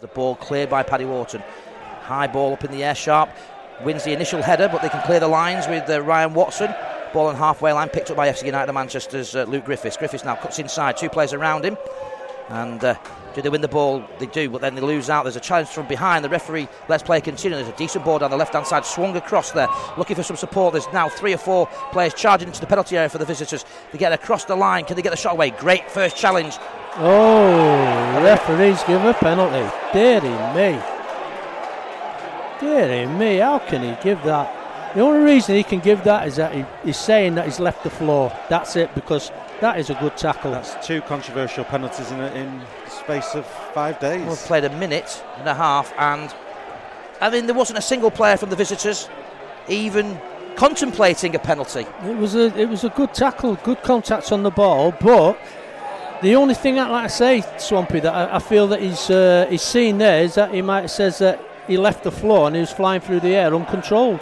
the ball cleared by Paddy Wharton. High ball up in the air, Sharp wins the initial header, but they can clear the lines with Ryan Watson. Ball on halfway line, picked up by FC United of Manchester's Luke Griffiths. Griffiths now cuts inside, 2 players around him. And do they win the ball? They do, but then they lose out. There's a challenge from behind. The referee lets play continue. There's a decent ball down the left-hand side, swung across there, looking for some support. There's now 3 or 4 players charging into the penalty area for the visitors. They get across the line. Can they get the shot away? Great first challenge. Oh, the referee's give a penalty. Dearie me. Dearie me, how can he give that? The only reason he can give that is that he's saying that he's left the floor. That's it, because that is a good tackle. That's 2 controversial penalties in the space of 5 days. We've played a minute and a half, and I mean there wasn't a single player from the visitors even contemplating a penalty. It was a good tackle, good contact on the ball, but the only thing like I say, Swampy, that I feel that he's seen there is that he might have says that he left the floor and he was flying through the air uncontrolled.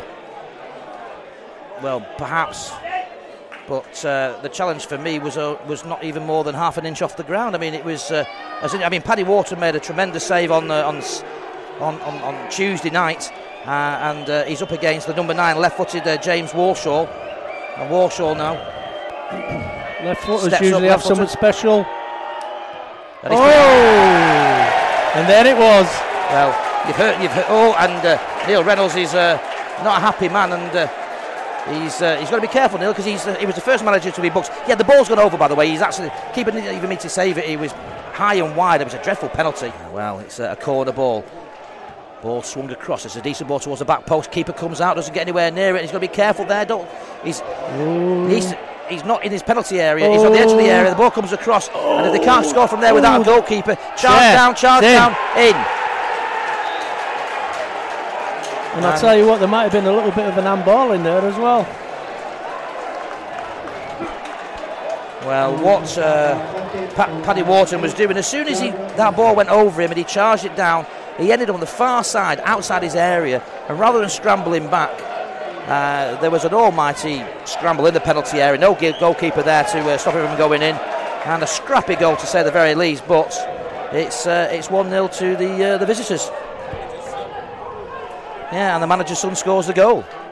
Well, perhaps, but the challenge for me was not even more than half an inch off the ground. I mean, it was. Paddy Wharton made a tremendous save on Tuesday night, and he's up against the number 9 left-footed James Warshaw. And Warshaw now. Left-footers usually have something special. And there it was. Well, you've heard. Oh, and Neil Reynolds is not a happy man, and. He's got to be careful, Neil, because he was the first manager to be booked. Yeah, the ball's gone over, by the way. He's actually keeper didn't even mean to save it. He was high and wide. It was a dreadful penalty. Well, it's a corner ball. Ball swung across. It's a decent ball towards the back post. Keeper comes out, doesn't get anywhere near it. He's got to be careful there. He's not in his penalty area. He's on the edge of the area. The ball comes across, and if they can't score from there without a goalkeeper, charge down, in. And I'll tell you what, there might have been a little bit of an handball in there as well. Well, what Paddy Wharton was doing, as soon as that ball went over him and he charged it down, he ended on the far side, outside his area, and rather than scrambling back, there was an almighty scramble in the penalty area. No goalkeeper there to stop him from going in, and a scrappy goal to say the very least. But it's 1-0 to the visitors. Yeah, and the manager's son scores the goal.